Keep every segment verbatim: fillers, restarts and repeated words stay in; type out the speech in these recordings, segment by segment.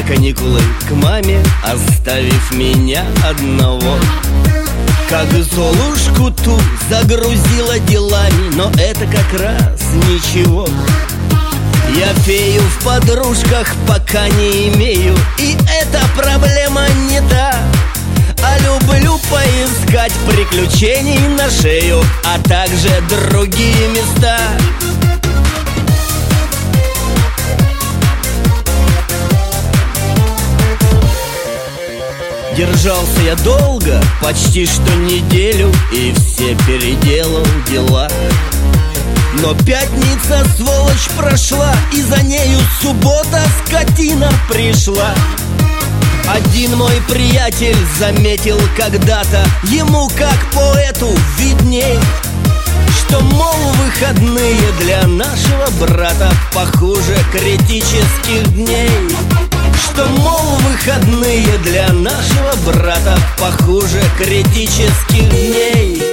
на каникулы к маме, оставив меня одного. Как Золушку ту загрузила делами, но это как раз ничего. Я фею в подружках пока не имею, и эта проблема не та. А люблю поискать приключений на шею, а также другие места. Держался я долго, почти что неделю, и все переделал дела. Но пятница, сволочь, прошла, и за нею суббота, скотина, пришла. Один мой приятель заметил когда-то, ему как поэту видней, что, мол, выходные для нашего брата похуже критических дней. Что, мол, выходные для нашего брата похуже критических дней.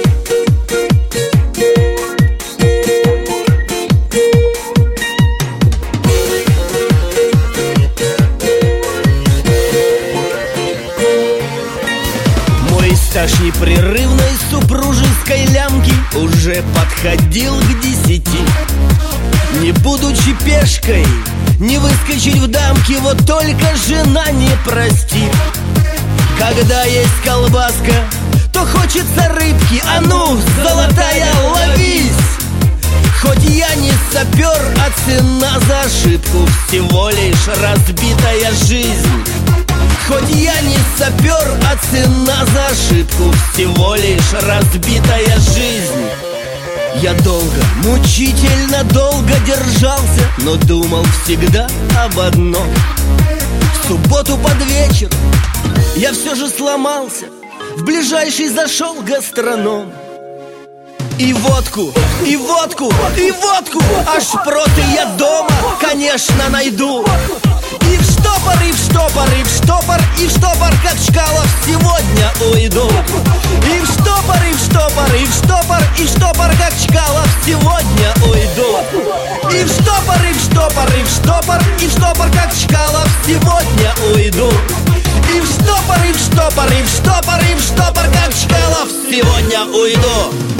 Мой стаж непрерывной супружеской лямки уже подходил к десяти. Не будучи пешкой, не выскочить в дамки, вот только жена не простит. Когда есть колбаска, то хочется рыбки, а ну, золотая, ловись! Хоть я не сапер, а цена за ошибку всего лишь разбитая жизнь. Хоть я не сапер, а цена за ошибку всего лишь разбитая жизнь. Я долго, мучительно долго держался, но думал всегда об одном. В субботу под вечер я все же сломался, в ближайший зашел гастроном. И водку, и водку, и водку, аж проты я дома, конечно, найду. И в штопор, и в штопор, и в штопор, и в штопор, как Чкалов, сегодня уйду. И в штопор, и в штопор, и в штопор, и в штопор, как Чкалов, сегодня уйду. И в штопор, и в штопор, и в штопор, и в штопор, как Чкалов, сегодня уйду. И в штопор, и в штопор, и в штопор, и в штопор, как Чкалов, сегодня уйду.